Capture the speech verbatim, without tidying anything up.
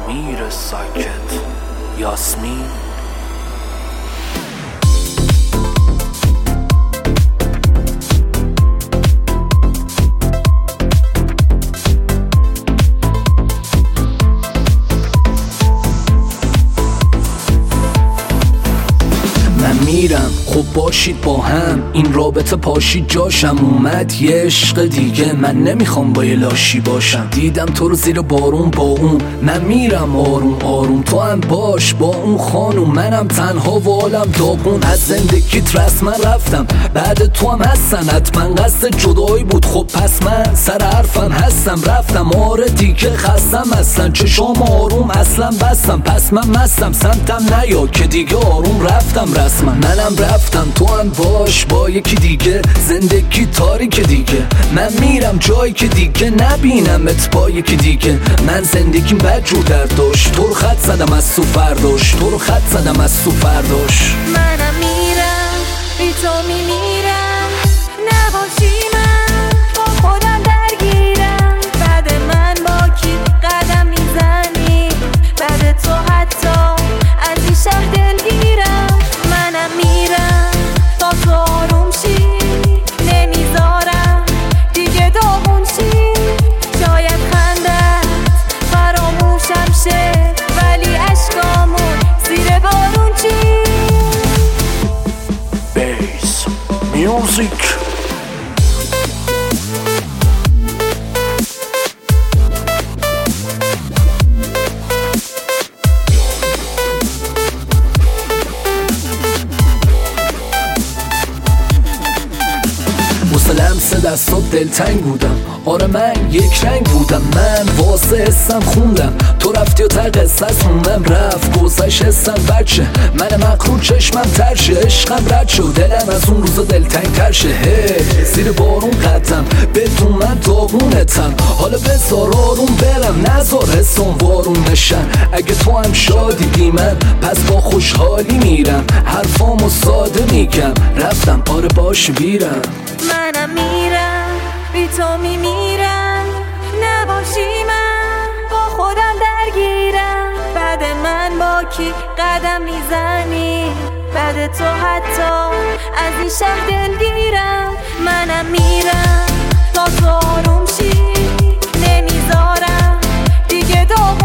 امیر ساکت یاسمین. میرم خب باشید با هم، این رابطه پاشید جاشم اومد یه عشق دیگه، من نمیخوام با یه لاشی باشم. دیدم تو رو زیر بارون با اون، من میرم آروم آروم، تو هم باش با اون خانوم، منم تنها و عالم داغون. از زندگیت رسما رفتم، بعد تو هم هستن حتما قصد جدایی بود، خب پس من سر حرفم هستم، رفتم آره دیگه خستم اصلا، چشام آروم اصلا بستم، پس من مستم سمتم نیا که دیگه آروم رفتم رسما. منم رفتم تو هم باش با یکی دیگه، زندگی تاریک دیگه، من میرم جایی که دیگه نبینمت با یکی دیگه. من زندگیم بدجور در داشت، تو رو خط زدم از سو فرداش، تو رو خط زدم از سو فرداش. منم میرم بی تو میمیرم، نباشی من با خودم درگیرم، بعد من با کی قدم میزنی، بعد تو حتی از این شهر دلگیرم. منم میرم تا تو آروم شی، نمیذارم دیگه داغون شی، شاید خندت فراموشم شه، ولی عشقامون زیر بارون چی. بیس میوزیک. حوصله‌ام سه دستات دلتنگ بودم، آره من یک رنگ بودم، من واسه حسم خوندم، تو رفتی و تا قصه خوندم رفت گذشت حسم بچه، من مقرون چشمم ترشه، عشقم رد شد دلم از اون روزا دلتنگ ترشه. هی زیر بارون قدم بدون من داغونتم، حالا بذار آروم برم نذار حسم وارون نشن، اگه تو هم شادی بی من پس با خوشحالی میرم، حرفامو ساده میگم رفتم آره باش بیرم. منم میرم بی تو میمیرم، نباشی من با خودم درگیرم، بعد من با کی قدم میزنی، بعد تو حتی از این شهر دلگیرم. منم میرم تا تو آروم شی، نمیذارم دیگه داغون